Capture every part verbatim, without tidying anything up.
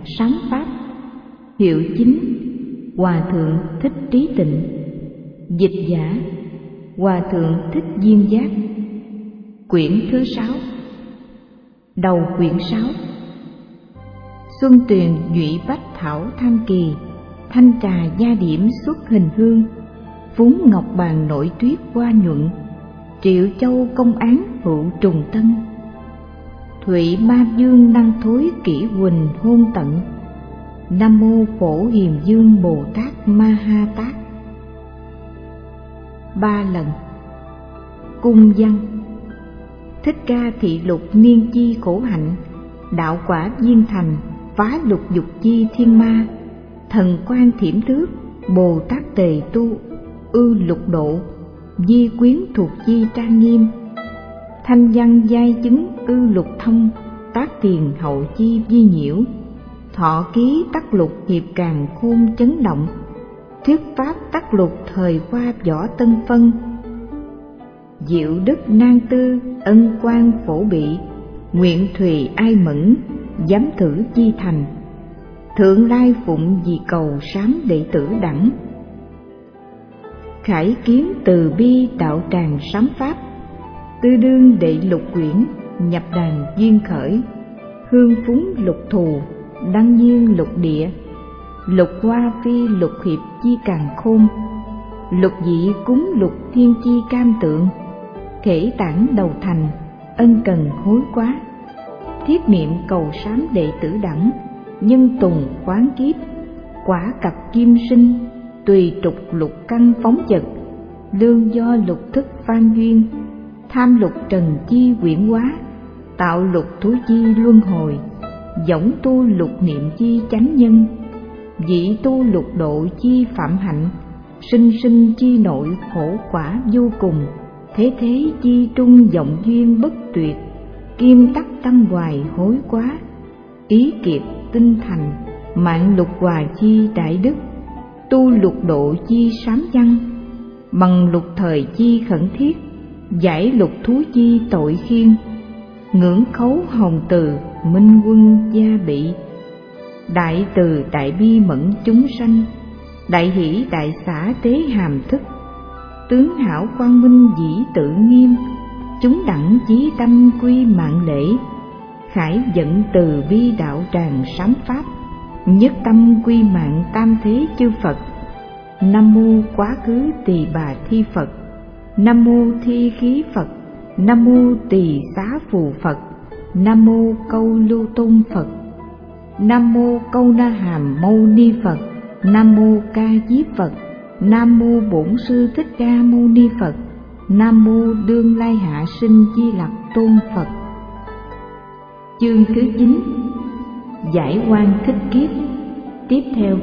Sám Pháp. Hiệu chính: Hòa thượng Thích Trí Tịnh. Dịch giả: Hòa thượng Thích Duyên Giác. Quyển thứ sáu. Đầu quyển sáu. Xuân tuyền nhụy bách thảo tham kỳ, thanh trà gia điểm xuất hình hương. Phú ngọc bàn nổi tuyết hoa nhuận, triệu châu công án hữu trùng tân. Thụy ma dương năng thối kỷ huỳnh hôn tận, Nam mô Phổ Hiền Dương Bồ Tát Ma Ha Tát. Ba lần. Cung văn: Thích Ca thị lục niên chi khổ hạnh, đạo quả viên thành, phá lục dục chi thiên ma. Thần quan thiểm thước, Bồ Tát tề tu, ư lục độ, di quyến thuộc chi trang nghiêm. Thanh văn giai chứng, ư lục thông, tác tiền hậu chi vi nhiễu. Thọ ký tắc lục hiệp càng khôn chấn động, thuyết pháp tắc lục thời qua võ tân phân. Diệu đức nan tư, ân quan phổ bị, nguyện thùy ai mẫn, dám thử chi thành. Thượng lai phụng vì cầu sám đệ tử đẳng, khải kiến từ bi đạo tràng sám pháp. Tư đương đệ lục quyển, nhập đàn duyên khởi. Hương phúng lục thù, đăng nhiên lục địa. Lục hoa phi lục hiệp chi càng khôn, lục dị cúng lục thiên chi cam tượng. Khể tản đầu thành, ân cần hối quá. Thiết niệm cầu sám đệ tử đẳng, nhân tùng khoáng kiếp. Quả cặp kim sinh, tùy trục lục căn phóng dật. Lương do lục thức phan duyên, tham lục trần chi quyển hóa. Tạo lục thú chi luân hồi, dõng tu lục niệm chi chánh nhân. Dĩ tu lục độ chi phạm hạnh, sinh sinh chi nội khổ quả vô cùng. Thế thế chi trung vọng duyên bất tuyệt, kim tắc tâm hoài hối quá. Ý kiệt tinh thành, mạng lục hòa chi đại đức. Tu lục độ chi sám văn, bằng lục thời chi khẩn thiết. Giải lục thú chi tội khiên, ngưỡng khấu hồng từ minh quân gia bị. Đại từ đại bi mẫn chúng sanh, đại hỷ đại xả tế hàm thức. Tướng hảo quang minh dĩ tự nghiêm, chúng đẳng chí tâm quy mạng lễ. Khải dẫn từ bi đạo tràng sám pháp, nhất tâm quy mạng tam thế chư Phật. Nam mô quá khứ tỳ bà thi Phật, Nam mô thi khí Phật, Nam mô tỳ xá phù Phật, Nam mô câu lưu tôn Phật, Nam mô câu na hàm mâu ni Phật, Nam mô ca diếp Phật, Nam mô bổn sư thích ca mâu ni Phật, Nam mô đương lai hạ sinh chi lặc tôn Phật. Chương thứ chín. Giải oan thích kiếp. Tiếp theo.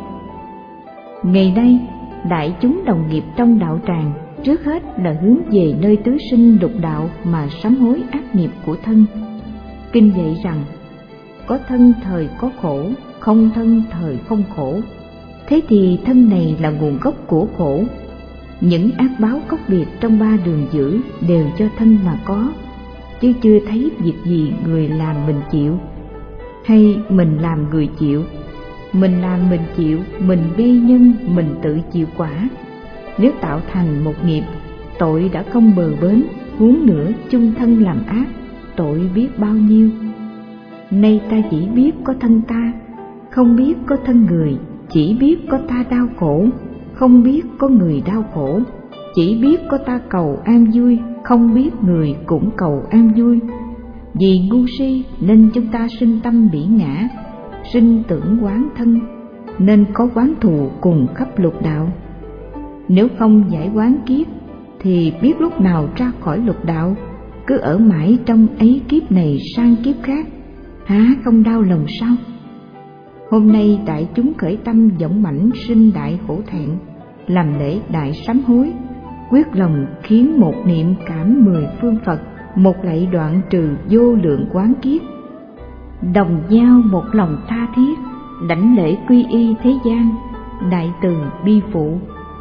Ngày nay, đại chúng đồng nghiệp trong đạo tràng trước hết là hướng về nơi tứ sinh lục đạo mà sám hối ác nghiệp của thân. Kinh dạy rằng, có thân thời có khổ, không thân thời không khổ. Thế thì thân này là nguồn gốc của khổ. Những ác báo khốc liệt trong ba đường dữ đều do thân mà có, chứ chưa thấy việc gì người làm mình chịu, hay mình làm người chịu. Mình làm mình chịu, mình gây nhân, mình tự chịu quả. Nếu tạo thành một nghiệp, tội đã không bờ bến, huống nữa chung thân làm ác, tội biết bao nhiêu. Nay ta chỉ biết có thân ta, không biết có thân người. Chỉ biết có ta đau khổ, không biết có người đau khổ. Chỉ biết có ta cầu an vui, không biết người cũng cầu an vui. Vì ngu si nên chúng ta sinh tâm bỉ ngã, sinh tưởng oán thân, nên có oán thù cùng khắp lục đạo. Nếu không giải oán kiếp thì biết lúc nào ra khỏi lục đạo, cứ ở mãi trong ấy kiếp này sang kiếp khác, há không đau lòng sao? Hôm nay đại chúng khởi tâm dũng mãnh sinh đại khổ thẹn, làm lễ đại sám hối, quyết lòng khiến một niệm cảm mười phương Phật, một lạy đoạn trừ vô lượng oán kiếp. Đồng nhau một lòng tha thiết, đảnh lễ quy y thế gian, đại từ bi phụ.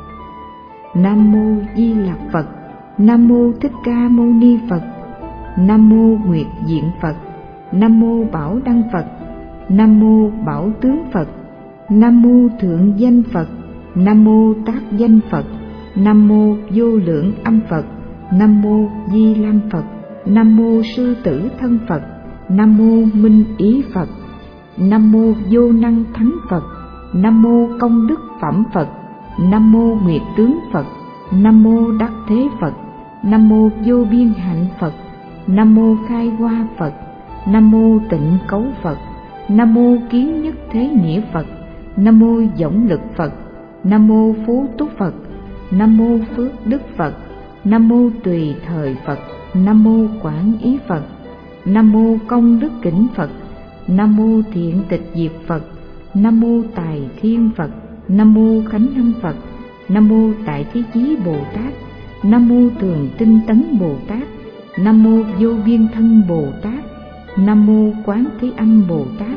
Nam mô Di Lặc Phật, Nam mô Thích Ca Mâu Ni Phật, Nam mô Nguyệt Diện Phật, Nam mô Bảo Đăng Phật, Nam mô Bảo Tướng Phật. Nam mô Thượng Danh Phật. Nam mô Tác Danh Phật. Nam mô Vô Lượng Âm Phật. Nam mô Di Lam Phật. Nam mô Sư Tử Thân Phật. Nam mô Minh Ý Phật. Nam mô Vô Năng Thắng Phật. Nam mô Công Đức Phẩm Phật. Nam mô Nguyệt Tướng Phật. Nam mô Đắc Thế Phật. Nam mô Vô Biên Hạnh Phật. Nam mô Khai Hoa Phật. Nam mô Tịnh Cấu Phật. Nam mô Kiến Nhất Thế Nghĩa Phật. Nam mô Dõng Lực Phật. Nam mô Phú Túc Phật. Nam mô Phước Đức Phật. Nam mô Tùy Thời Phật. Nam mô Quảng Ý Phật. Nam mô Công Đức Kính Phật. Nam mô Thiện Tịch Diệt Phật. Nam mô Tài Thiên Phật. Nam mô Khánh Lâm Phật. Nam mô Đại Thế Chí Bồ Tát. Nam mô Thường Tinh Tấn Bồ Tát. Nam mô Vô Biên Thân Bồ Tát. Nam mô Quán Thế Âm Bồ Tát.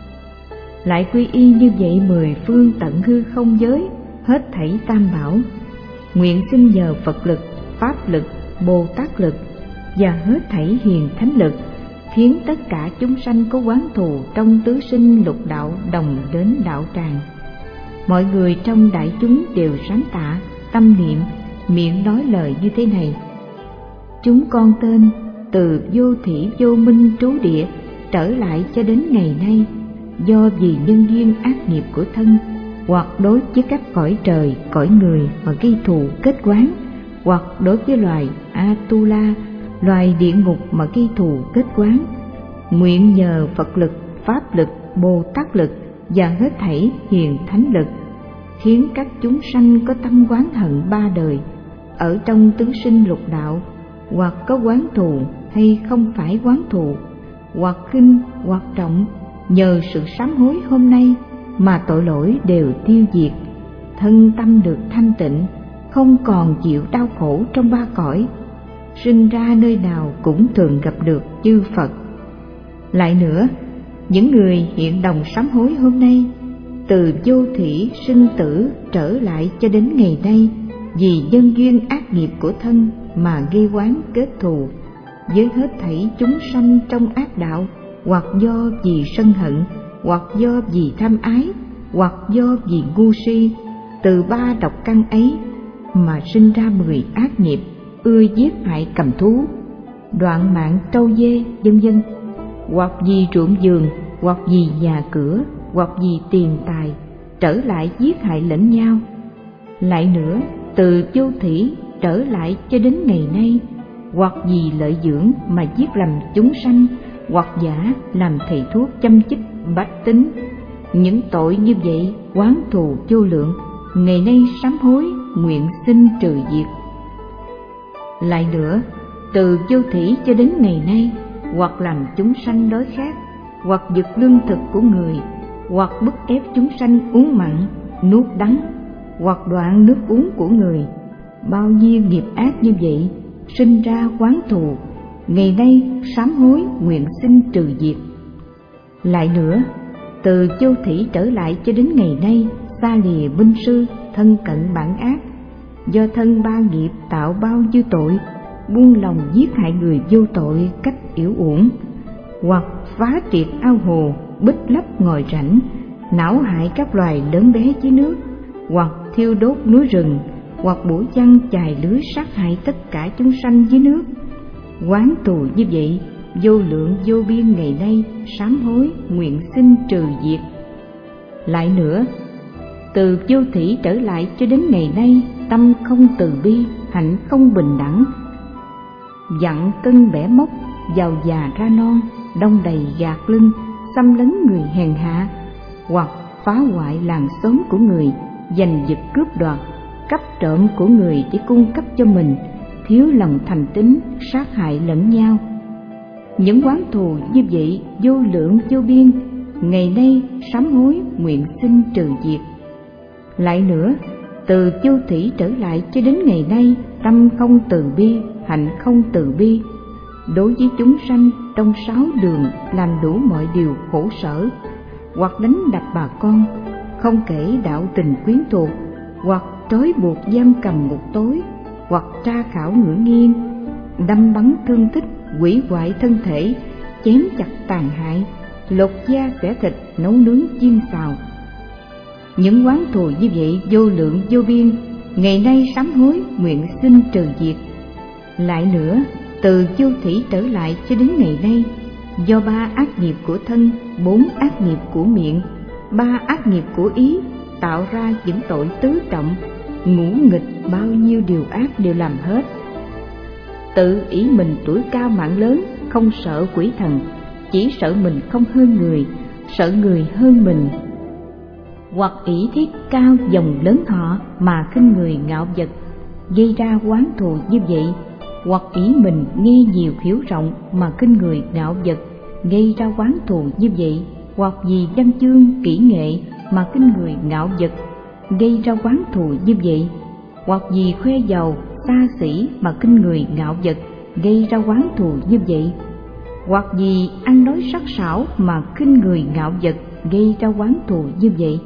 Lại quy y như vậy mười phương tận hư không giới, hết thảy tam bảo. Nguyện xin nhờ Phật lực, Pháp lực, Bồ Tát lực và hết thảy hiền thánh lực, khiến tất cả chúng sanh có oán thù trong tứ sinh lục đạo đồng đến đạo tràng. Mọi người trong đại chúng đều sám tạ, tâm niệm, miệng nói lời như thế này: chúng con tên từ vô thỉ vô minh trú địa trở lại cho đến ngày nay, do vì nhân duyên ác nghiệp của thân, hoặc đối với các cõi trời, cõi người mà gây thù kết oán, hoặc đối với loài Atula, loài địa ngục mà gây thù kết oán. Nguyện nhờ Phật lực, Pháp lực, Bồ Tát lực và hết thảy hiền thánh lực, khiến các chúng sanh có tâm oán hận ba đời ở trong tứ sinh lục đạo, hoặc có oán thù hay không phải oán thù, hoặc khinh hoặc trọng, nhờ sự sám hối hôm nay mà tội lỗi đều tiêu diệt, thân tâm được thanh tịnh, không còn chịu đau khổ trong ba cõi, sinh ra nơi nào cũng thường gặp được chư Phật. Lại nữa, những người hiện đồng sám hối hôm nay, từ vô thỉ sinh tử trở lại cho đến ngày nay, vì nhân duyên ác nghiệp của thân mà gây oán kết thù với hết thảy chúng sanh trong ác đạo, hoặc do vì sân hận, hoặc do vì tham ái, hoặc do vì ngu si, từ ba độc căn ấy mà sinh ra mười ác nghiệp: ưa giết hại cầm thú, đoạn mạng trâu dê, vân vân, hoặc vì trộm giường, hoặc vì nhà cửa, hoặc vì tiền tài, trở lại giết hại lẫn nhau. Lại nữa, từ vô thỉ trở lại cho đến ngày nay, hoặc vì lợi dưỡng mà giết lầm chúng sanh, hoặc giả làm thầy thuốc chăm chích bách tính. Những tội như vậy oán thù vô lượng, ngày nay sám hối, nguyện xin trừ diệt. Lại nữa, từ vô thỉ cho đến ngày nay, hoặc làm chúng sanh đói khát, hoặc giật lương thực của người, hoặc bức ép chúng sanh uống mặn, nuốt đắng, hoặc đoạn nước uống của người. Bao nhiêu nghiệp ác như vậy sinh ra oán thù, ngày nay sám hối, nguyện xin trừ diệt. Lại nữa, từ vô thỉ trở lại cho đến ngày nay, xa lìa binh sư, thân cận bản ác, do thân ba nghiệp tạo bao nhiêu tội, buông lòng giết hại người vô tội cách yểu uổng, hoặc phá triệt ao hồ, bích lấp ngòi rãnh, não hại các loài lớn bé dưới nước, hoặc thiêu đốt núi rừng, hoặc bủa chăn chài lưới sát hại tất cả chúng sanh dưới nước. Oán thù như vậy vô lượng vô biên, ngày nay sám hối, nguyện xin trừ diệt. Lại nữa, từ vô thỉ trở lại cho đến ngày nay, tâm không từ bi, hạnh không bình đẳng, dặn cân bẻ mốc, giàu già ra non, đông đầy gạt lưng, xâm lấn người hèn hạ, hoặc phá hoại làng xóm của người, giành giật cướp đoạt, cắp trộm của người để cung cấp cho mình, thiếu lòng thành tín, sát hại lẫn nhau. Những oán thù như vậy vô lượng vô biên, ngày nay sám hối, nguyện xin trừ diệt. Lại nữa, từ vô thỉ trở lại cho đến ngày nay, tâm không từ bi, hạnh không từ bi, đối với chúng sanh trong sáu đường làm đủ mọi điều khổ sở, hoặc đánh đập bà con, không kể đạo tình quyến thuộc, hoặc trói buộc giam cầm ngục tối, hoặc tra khảo ngửa nghiêng, đâm bắn thương tích, hủy hoại thân thể, chém chặt tàn hại, lột da xẻ thịt, nấu nướng chiên xào. Những oán thù như vậy vô lượng vô biên, ngày nay sám hối nguyện xin trừ diệt. Lại nữa, từ vô thủy trở lại cho đến ngày nay, do ba ác nghiệp của thân, bốn ác nghiệp của miệng, ba ác nghiệp của ý, tạo ra những tội tứ trọng, ngũ nghịch, bao nhiêu điều ác đều làm hết. Tự ý mình tuổi cao mạng lớn, không sợ quỷ thần, chỉ sợ mình không hơn người, sợ người hơn mình. Hoặc ỷ thiết cao dòng lớn họ mà khinh người ngạo vật, gây ra oán thù như vậy. Hoặc ý mình nghe nhiều hiểu rộng mà khinh người ngạo vật, gây ra oán thù như vậy. Hoặc vì văn chương kỹ nghệ mà khinh người ngạo vật, gây ra oán thù như vậy. Hoặc vì khoe giàu xa xỉ mà khinh người ngạo vật, gây ra oán thù như vậy. Hoặc vì ăn nói sắc sảo mà khinh người ngạo vật, gây ra oán thù như vậy.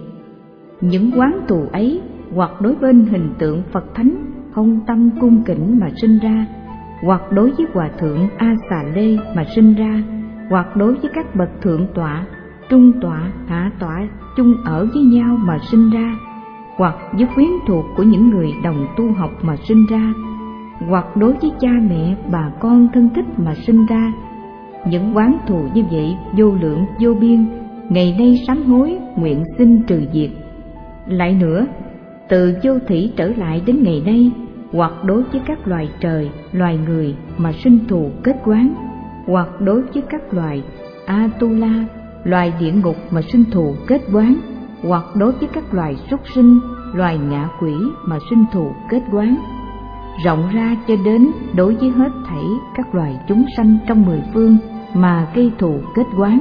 Những oán thù ấy hoặc đối bên hình tượng Phật Thánh không tâm cung kính mà sinh ra, hoặc đối với Hòa Thượng A Xà Lê mà sinh ra, hoặc đối với các bậc thượng tọa, trung tọa, hạ tọa chung ở với nhau mà sinh ra, hoặc với quyến thuộc của những người đồng tu học mà sinh ra, hoặc đối với cha mẹ, bà con thân thích mà sinh ra. Những oán thù như vậy vô lượng vô biên, ngày nay sám hối nguyện xin trừ diệt. Lại nữa, từ vô thủy trở lại đến ngày nay, hoặc đối với các loài trời, loài người mà sinh thù kết oán, hoặc đối với các loài Atula, loài địa ngục mà sinh thù kết oán, hoặc đối với các loài súc sinh, loài ngạ quỷ mà sinh thù kết oán. Rộng ra cho đến đối với hết thảy các loài chúng sanh trong mười phương mà gây thù kết oán.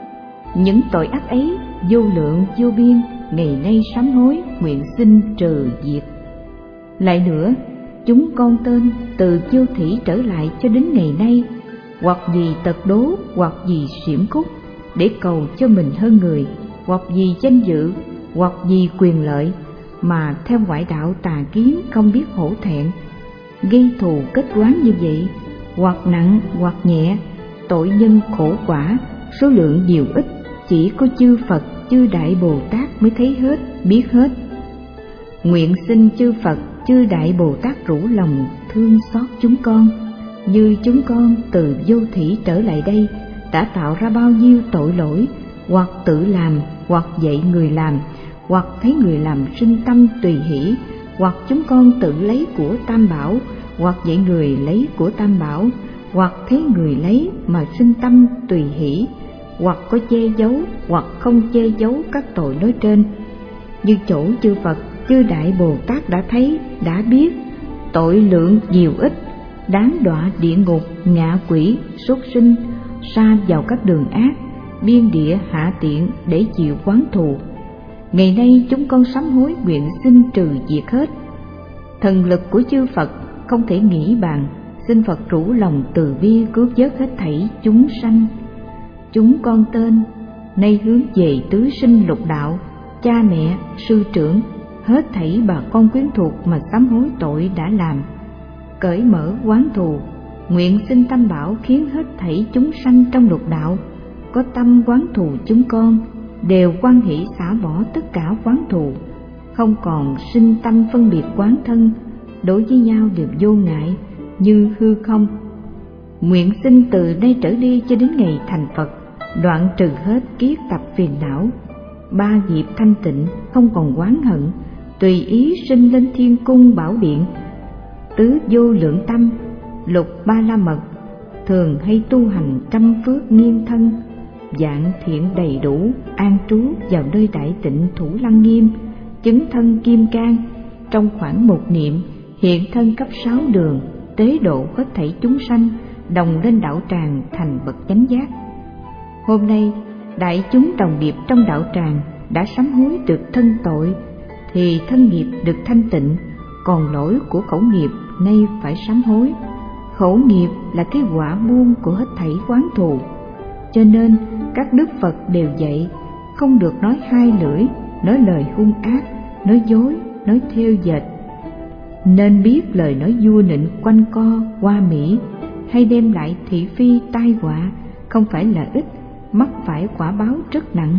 Những tội ác ấy vô lượng vô biên, ngày nay sám hối nguyện xin trừ diệt. Lại nữa, chúng con tên từ vô thủy trở lại cho đến ngày nay, hoặc vì tật đố, hoặc vì xiểm khúc để cầu cho mình hơn người, hoặc vì danh dự, hoặc vì quyền lợi, mà theo ngoại đạo tà kiến không biết hổ thẹn, gây thù kết oán như vậy, hoặc nặng hoặc nhẹ, tội nhân khổ quả, số lượng nhiều ít, chỉ có chư Phật, chư Đại Bồ Tát mới thấy hết, biết hết. Nguyện xin chư Phật, chư Đại Bồ Tát rủ lòng thương xót chúng con, như chúng con từ vô thủy trở lại đây đã tạo ra bao nhiêu tội lỗi, hoặc tự làm, hoặc dạy người làm, hoặc thấy người làm sinh tâm tùy hỷ, hoặc chúng con tự lấy của Tam Bảo, hoặc dạy người lấy của Tam Bảo, hoặc thấy người lấy mà sinh tâm tùy hỷ, hoặc có che giấu, hoặc không che giấu các tội nói trên. Như chỗ chư Phật, chư Đại Bồ Tát đã thấy, đã biết, tội lượng nhiều ít, đáng đọa địa ngục, ngạ quỷ, súc sinh, sa vào các đường ác, biên địa hạ tiện để chịu oán thù. Ngày nay chúng con sám hối nguyện xin trừ diệt hết. Thần lực của chư Phật không thể nghĩ bàn, xin Phật rủ lòng từ bi cứu vớt hết thảy chúng sanh. Chúng con tên nay hướng về tứ sinh lục đạo, cha mẹ, sư trưởng, hết thảy bà con quyến thuộc mà sám hối tội đã làm, cởi mở oán thù, nguyện xin Tam Bảo khiến hết thảy chúng sanh trong lục đạo có tâm oán thù chúng con đều hoan hỷ xả bỏ tất cả oán thù, không còn sinh tâm phân biệt oán thân, đối với nhau đều vô ngại như hư không. Nguyện xin từ đây trở đi cho đến ngày thành Phật, đoạn trừ hết kiết tập phiền não, ba nghiệp thanh tịnh, không còn oán hận, tùy ý sinh lên thiên cung bảo điện, tứ vô lượng tâm, lục ba la mật, thường hay tu hành trăm phước nghiêm thân, dạng thiện đầy đủ, an trú vào nơi đại tịnh Thủ Lăng Nghiêm, chứng thân kim cang, trong khoảng một niệm hiện thân cấp sáu đường, tế độ hết thảy chúng sanh, đồng lên đạo tràng thành bậc chánh giác. Hôm nay đại chúng đồng nghiệp trong đạo tràng đã sám hối được thân tội, thì thân nghiệp được thanh tịnh, còn lỗi của khẩu nghiệp nay phải sám hối. Khẩu nghiệp là cái quả buông của hết thảy oán thù, cho nên các đức Phật đều dạy không được nói hai lưỡi, nói lời hung ác, nói dối, nói thêu dệt. Nên biết lời nói vua nịnh quanh co, hoa mỹ hay đem lại thị phi tai họa không phải là ít, mắc phải quả báo rất nặng.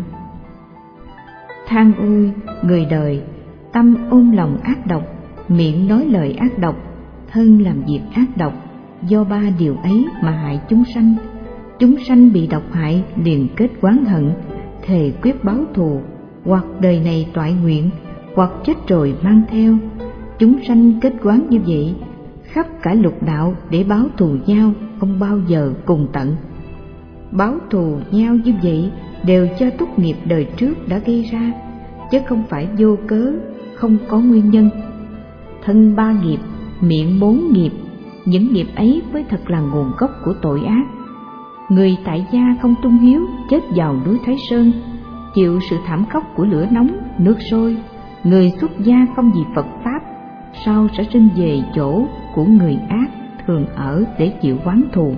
Than ôi người đời, tâm ôm lòng ác độc, miệng nói lời ác độc, thân làm việc ác độc, do ba điều ấy mà hại chúng sanh. Chúng sanh bị độc hại liền kết oán hận, thề quyết báo thù, hoặc đời này toại nguyện, hoặc chết rồi mang theo. Chúng sanh kết oán như vậy, khắp cả lục đạo để báo thù nhau, không bao giờ cùng tận. Báo thù nhau như vậy đều cho túc nghiệp đời trước đã gây ra, chứ không phải vô cớ, không có nguyên nhân. Thân ba nghiệp, miệng bốn nghiệp, những nghiệp ấy mới thật là nguồn gốc của tội ác. Người tại gia không tuân hiếu chết vào núi Thái Sơn, chịu sự thảm khốc của lửa nóng, nước sôi. Người xuất gia không vì Phật Pháp, sau sẽ sinh về chỗ của người ác thường ở để chịu oán thù.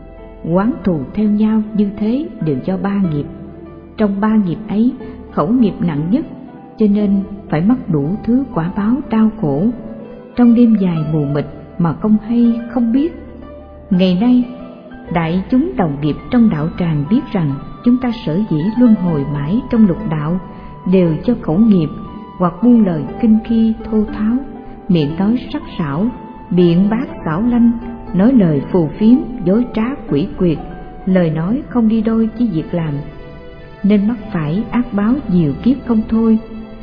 Oán thù theo nhau như thế đều do ba nghiệp. Trong ba nghiệp ấy, khẩu nghiệp nặng nhất, cho nên phải mắc đủ thứ quả báo đau khổ, trong đêm dài mù mịt mà không hay không biết. Ngày nay, đại chúng đồng nghiệp trong đạo tràng biết rằng chúng ta sở dĩ luân hồi mãi trong lục đạo đều cho khẩu nghiệp, hoặc buông lời kinh khi thô tháo, miệng nói sắc sảo, biện bác xảo lanh, nói lời phù phiếm, dối trá quỷ quyệt, lời nói không đi đôi với việc làm, nên mắc phải ác báo nhiều kiếp không thôi.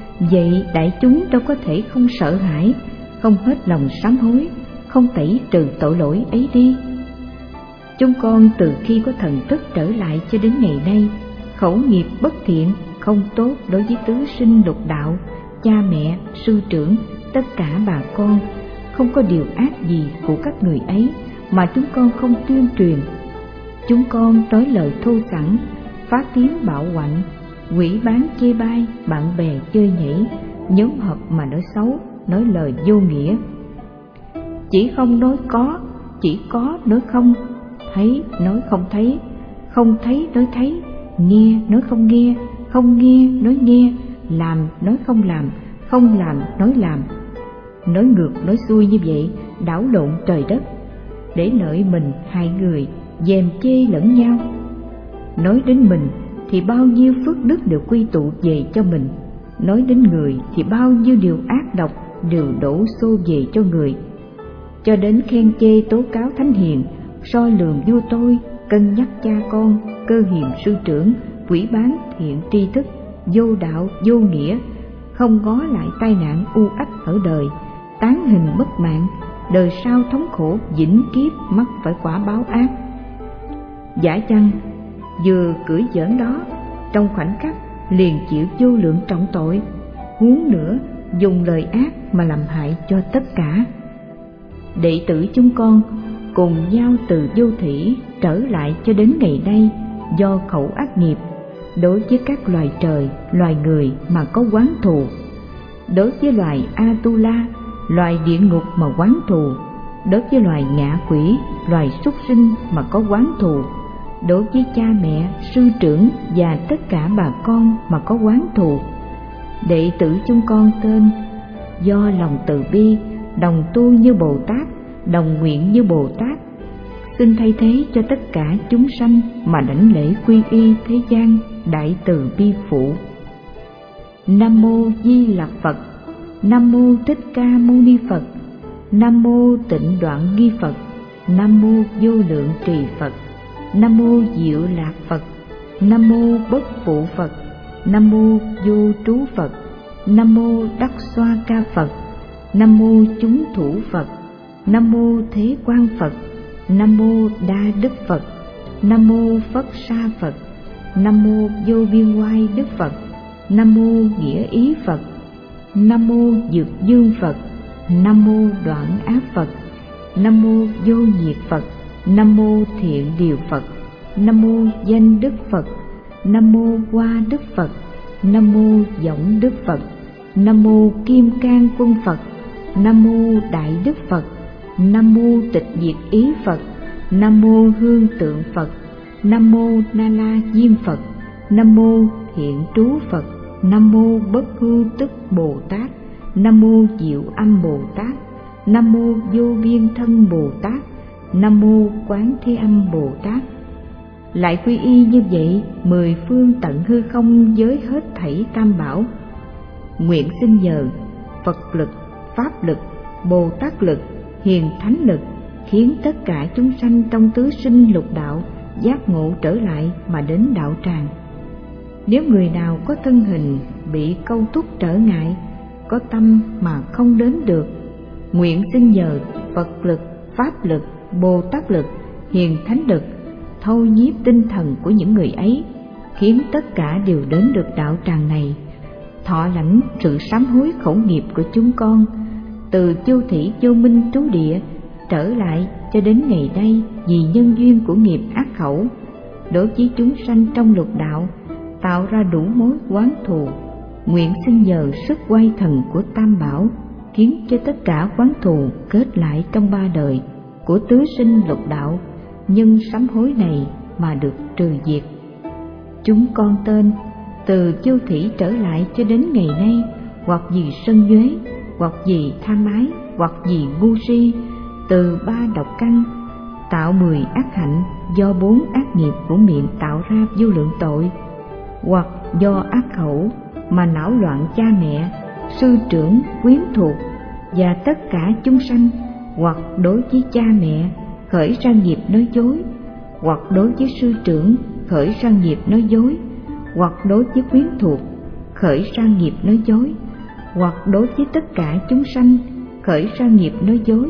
Vậy đại chúng đâu có thể không sợ hãi, không hết lòng sám hối, không tẩy trừ tội lỗi ấy đi. Chúng con từ khi có thần thức trở lại cho đến ngày nay, khẩu nghiệp bất thiện, không tốt đối với tứ sinh lục đạo, cha mẹ, sư trưởng, tất cả bà con, không có điều ác gì của các người ấy mà chúng con không tuyên truyền. Chúng con nói lời thô sẵn, phát tiếng bạo quạnh, quỷ bán chê bai, bạn bè chơi nhảy, nhóm họp mà nói xấu, nói lời vô nghĩa. Chỉ không nói có, chỉ có nói không, thấy nói không thấy, không thấy nói thấy, nghe nói không nghe, không nghe nói nghe, làm nói không làm, không làm nói làm. Nói ngược nói xuôi như vậy, đảo lộn trời đất, để lợi mình hai người, dèm chê lẫn nhau. Nói đến mình thì bao nhiêu phước đức đều quy tụ về cho mình, nói đến người thì bao nhiêu điều ác độc đều đổ xô về cho người. Cho đến khen chê tố cáo thánh hiền, soi lường vua tôi, cân nhắc cha con, cơ hiền sư trưởng, quỷ bán thiện tri thức, vô đạo vô nghĩa, không ngó lại tai nạn u ách ở đời, tán hình mất mạng, đời sau thống khổ vĩnh kiếp mắc phải quả báo ác. Giả chăng vừa cưỡi giỡn đó, trong khoảnh khắc liền chịu vô lượng trọng tội, huống nữa dùng lời ác mà làm hại cho tất cả. Đệ tử chúng con cùng nhau từ vô thủy trở lại cho đến ngày nay, do khẩu ác nghiệp đối với các loài trời, loài người mà có oán thù, đối với loài Atula, loài địa ngục mà oán thù, đối với loài ngạ quỷ, loài súc sinh mà có oán thù, đối với cha mẹ, sư trưởng và tất cả bà con mà có oán thù. Đệ tử chúng con tên do lòng từ bi, đồng tu như Bồ Tát, đồng nguyện như Bồ Tát, xin thay thế cho tất cả chúng sanh mà đảnh lễ quy y thế gian đại từ bi phụ. Nam mô Di Lặc Phật. Nam mô Thích Ca Mâu Ni Phật. Nam mô Tịnh Đoạn Nghi Phật. Nam mô Vô Lượng Trì Phật. Nam mô Diệu Lạc Phật. Nam mô Bất Phụ Phật. Nam mô Vô Trú Phật. Nam mô Đắc Xoa Ca Phật. Nam mô Chúng Thủ Phật. Nam mô Thế Quang Phật. Nam mô Đa Đức Phật. Nam mô Phất Sa Phật. Nam mô Vô Biên Oai Đức Phật. Nam mô Nghĩa Ý Phật. Nam mô Dược Dương Phật. Nam mô Đoạn Áp Phật. Nam mô Vô Nhiệt Phật. Nam mô Thiện Điều Phật. Nam mô Danh Đức Phật. Nam mô Hoa Đức Phật. Nam mô Võng Đức Phật. Nam mô Kim Cang Quân Phật. Nam mô Đại Đức Phật. Nam mô Tịch Diệt Ý Phật. Nam mô Hương Tượng Phật. Nam mô Na La Diêm Phật. Nam mô Thiện Trú Phật. Nam mô Bất Hư Tức Bồ Tát. Nam mô Diệu Âm Bồ Tát. Nam mô Vô Biên Thân Bồ Tát. Nam mô Quán Thế Âm Bồ Tát. lại quy y như vậy mười phương tận hư không với hết thảy tam bảo. Nguyện xin nhờ Phật lực, Pháp lực, Bồ Tát lực, Hiền Thánh lực khiến tất cả chúng sanh trong tứ sinh lục đạo giác ngộ trở lại mà đến đạo tràng. Nếu người nào có thân hình bị câu thúc trở ngại, có tâm mà không đến được, nguyện xin nhờ Phật lực, Pháp lực, Bồ Tát lực, Hiền Thánh lực thôi nhiếp tinh thần của những người ấy, khiến tất cả đều đến được đạo tràng này, thọ lãnh sự sám hối khẩu nghiệp của chúng con, từ vô thủy vô minh trú địa trở lại cho đến ngày nay vì nhân duyên của nghiệp ác khẩu, đối với chúng sanh trong lục đạo tạo ra đủ mối oán thù. Nguyện xin nhờ sức quay thần của Tam Bảo khiến cho tất cả oán thù kết lại trong ba đời của tứ sinh lục đạo, nhân sám hối này mà được trừ diệt. Chúng con tên từ vô thủy trở lại cho đến ngày nay, hoặc vì sân nhuế, hoặc vì tham ái, hoặc vì ngu si, từ ba độc căn tạo mười ác hạnh, do bốn ác nghiệp của miệng tạo ra vô lượng tội, hoặc do ác khẩu mà não loạn cha mẹ, sư trưởng, quyến thuộc và tất cả chúng sanh, hoặc đối với cha mẹ khởi ra nghiệp nói dối, hoặc đối với sư trưởng khởi ra nghiệp nói dối, hoặc đối với quyến thuộc khởi ra nghiệp nói dối, hoặc đối với tất cả chúng sanh khởi ra nghiệp nói dối,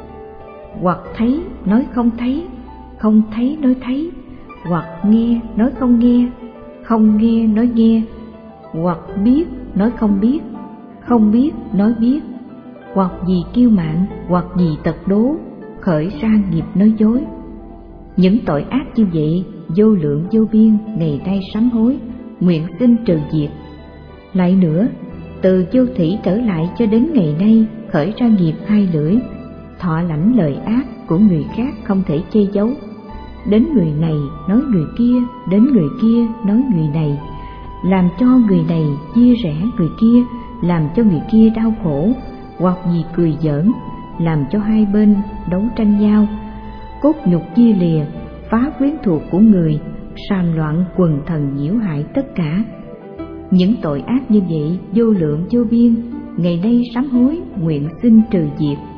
hoặc thấy nói không thấy, không thấy nói thấy, hoặc nghe nói không nghe, không nghe nói nghe, hoặc biết nói không biết, không biết nói biết, hoặc vì kiêu mạn, hoặc vì tật đố khởi ra nghiệp nói dối. Những tội ác như vậy vô lượng vô biên, ngày nay sám hối, nguyện xin trừ diệt. Lại nữa, từ vô thủy trở lại cho đến ngày nay khởi ra nghiệp hai lưỡi, thọ lãnh lời ác của người khác không thể che giấu, đến người này nói người kia, đến người kia nói người này, làm cho người này chia rẽ người kia, làm cho người kia đau khổ, hoặc vì cười giỡn làm cho hai bên đấu tranh nhau, cốt nhục chia lìa, phá quyến thuộc của người, sàm loạn quần thần nhiễu hại tất cả. Những tội ác như vậy vô lượng vô biên, ngày nay sám hối nguyện xin trừ diệt.